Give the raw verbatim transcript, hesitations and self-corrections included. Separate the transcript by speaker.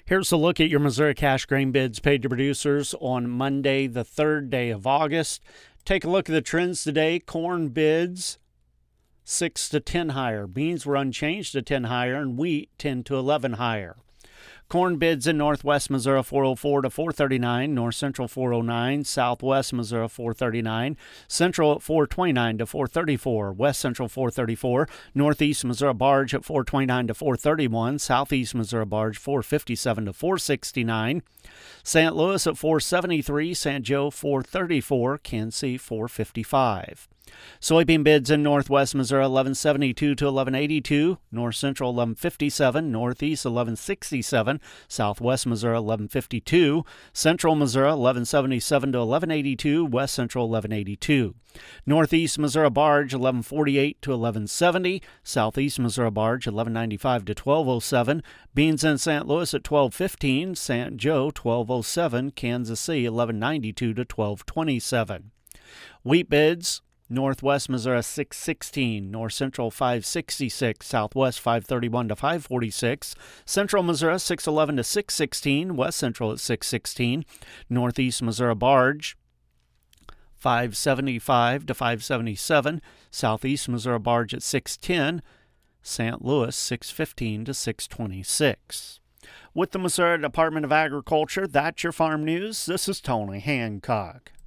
Speaker 1: Here's a look at your Missouri cash grain bids paid to producers on Monday, the third day of August. Take a look at the trends today. Corn bids six to ten higher. Beans were unchanged to ten higher, and wheat ten to eleven higher. Corn bids in Northwest Missouri four oh four to four thirty-nine, North Central four oh nine, Southwest Missouri four thirty-nine, Central at four twenty-nine to four thirty-four, West Central four thirty-four, Northeast Missouri barge at four twenty-nine to four thirty-one, Southeast Missouri barge four fifty-seven to four sixty-nine, Saint Louis at four seventy-three, Saint Joe four thirty-four, Kansas four fifty-five. Soybean bids in Northwest Missouri eleven seventy-two to eleven eighty-two, North Central eleven fifty-seven, Northeast eleven sixty-seven, Southwest Missouri eleven fifty-two, Central Missouri eleven seventy-seven to eleven eighty-two, West Central eleven eighty-two. Northeast Missouri barge eleven forty-eight to eleven seventy, Southeast Missouri barge eleven ninety-five to twelve oh seven, beans in Saint Louis at twelve fifteen, Saint Joe twelve oh seven, Kansas City eleven ninety-two to twelve twenty-seven. Wheat bids Northwest Missouri six sixteen, North Central five sixty-six, Southwest five thirty-one to five forty-six, Central Missouri six eleven to six sixteen, West Central at six sixteen, Northeast Missouri barge five seventy-five to five seventy-seven, Southeast Missouri barge at six ten, Saint Louis six fifteen to six twenty-six. With the Missouri Department of Agriculture, that's your farm news. This is Tony Hancock.